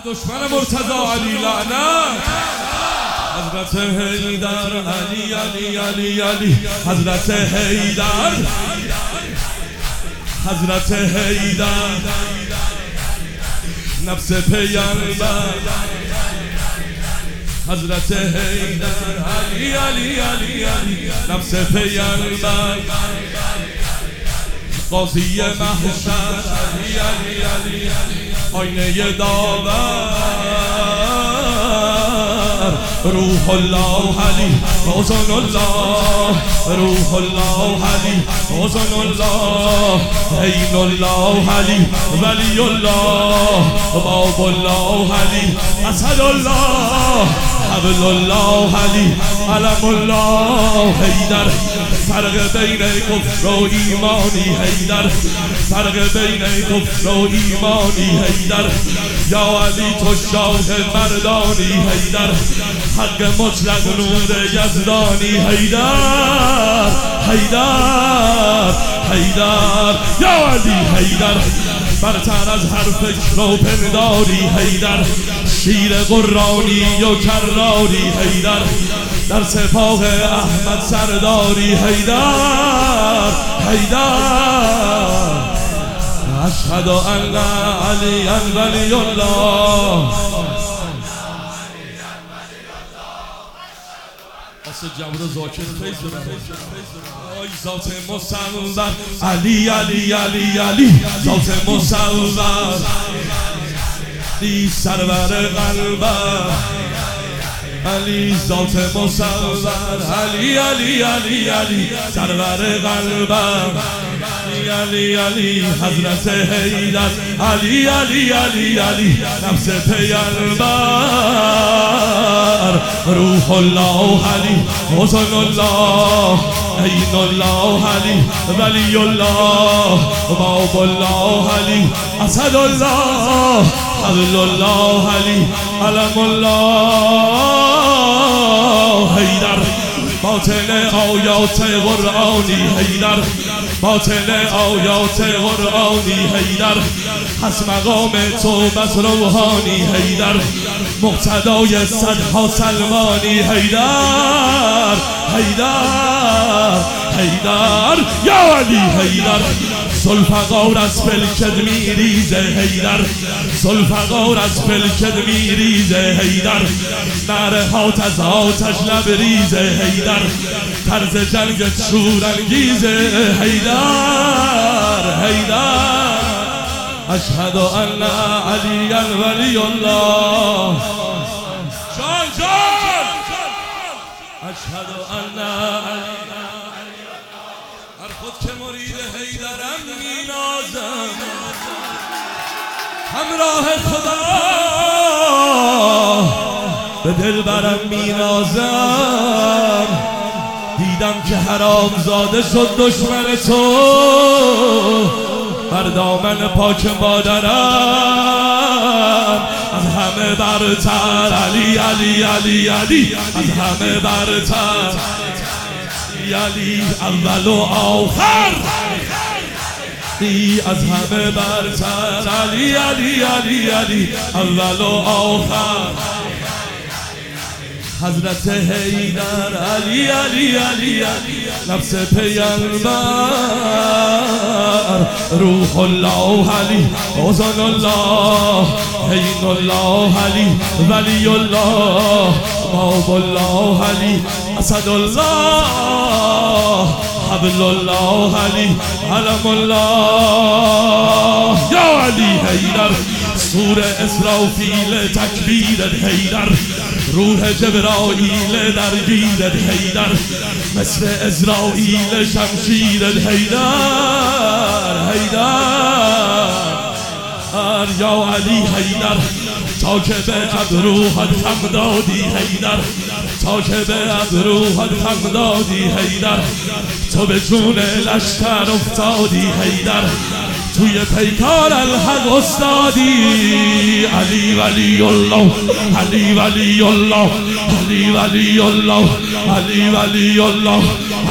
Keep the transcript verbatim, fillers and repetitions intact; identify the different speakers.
Speaker 1: دشمن مرتضی علی لعنت. حضرت حیدر علی علی علی علی حضرت حیدر حضرت حیدر نفس پیامبر حضرت حیدر علی علی علی علی نفس پیامبر قاضی محشر علی علی علی آینه داور روح الله علی حسن الله روح الله علی حسن الله عین الله علی ولی الله باب الله علی اسد الله حبل الله علی علم الله حیدر فرق بین کفر و ایمانی حیدر فرق بین کفر و ایمانی حیدر یا علی تو شاه مردانی حیدر حق مطلق نور یزدانی حیدر حیدر حیدر یا علی حیدر برتر از هر فکر و پنداری حیدر شیر قرآنی و کراری حیدر در سپاه احمد سرداری حیدر حیدر اشهد ان علی ولی الله آسه جمعه زاکر فیض آی ذات مصور علی علی علی علی ذات مصور علی سرور قلبم علی ذات مصور علی علی علی علی سرور قلبم علی علی حضرت حیدر علی علی علی علی نفس پیامبر روح الله علی حسن الله عین الله علی ولی الله باب الله علی اسد الله حبل الله علی علم الله حیدر باطن آیات قرآنی حیدر باطن آیات قرآنی حیدر از مقام توبت روحانی حیدر مقتدای صدها سلمانی حیدر حیدر حیدر یا علی حیدر ذوالفقار از فلکت میریزه حیدر ذوالفقار از فلکت میریزه حیدر نره هات از آتش لبریزه حیدر طرز جنگت شورانگیزه حیدر حیدر اشهد ان علی ولی الله جان جان اشهد ان علی هر خود که مرید حیدرم مینازم همراه خدا به دل برم مینازم دیدم که حرام زاده شد دشمن تو بر دامن پاک مادرم از همه برتر علی علی علی علی از همه برتر علی اول و آخر از همه برتر علی علی علی علی اول و آخر حضرت حیدر علی علی علی علی نفس پیامبر روح الله علی حسن الله عین الله علی ولی الله باب الله علی اسد الله حبل الله علی علم الله یا علی حیدر سور اسرافیل تکبیر حیدر روح جبرائیل درگیر حیدر مثل ازرائیل شمشیر حیدر حیدر یا علی حیدر تا که به ابروحت خم دادی حیدر تا که به ابروحت خم دادی حیدر تو به جون لشکر افتادی حیدر توی پیکار الحق استادی علی ولی الله علی ولی الله علی ولی الله علی ولی الله